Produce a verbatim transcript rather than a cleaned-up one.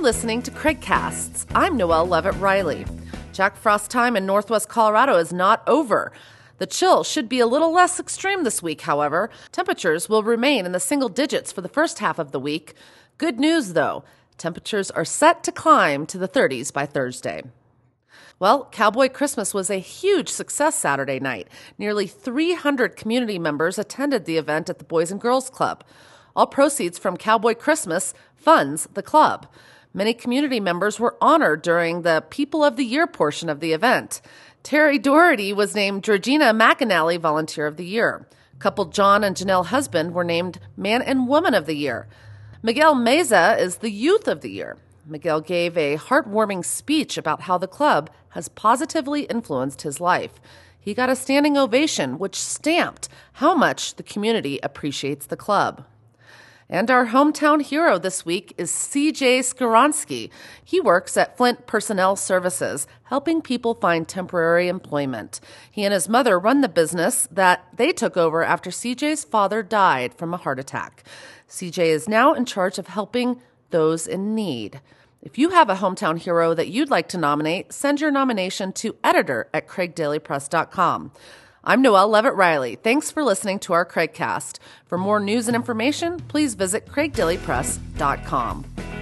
listening to Craigcasts. I'm Noelle Levitt-Riley. Jack Frost time in Northwest Colorado is not over. The chill should be a little less extreme this week, however. Temperatures will remain in the single digits for the first half of the week. Good news, though. Temperatures are set to climb to the thirties by Thursday. Well, Cowboy Christmas was a huge success Saturday night. Nearly three hundred community members attended the event at the Boys and Girls Club. All proceeds from Cowboy Christmas funds the club. Many community members were honored during the People of the Year portion of the event. Terry Doherty was named Georgina McAnally Volunteer of the Year. Couple John and Janelle Husband were named Man and Woman of the Year. Miguel Meza is the Youth of the Year. Miguel gave a heartwarming speech about how the club has positively influenced his life. He got a standing ovation, which stamped how much the community appreciates the club. And our hometown hero this week is C J Skoronsky. He works at Flint Personnel Services, helping people find temporary employment. He and his mother run the business that they took over after C J's father died from a heart attack. C J is now in charge of helping those in need. If you have a hometown hero that you'd like to nominate, send your nomination to editor at craig daily press dot com. I'm Noelle Levitt-Riley. Thanks for listening to our Craigcast. For more news and information, please visit craig daily press dot com.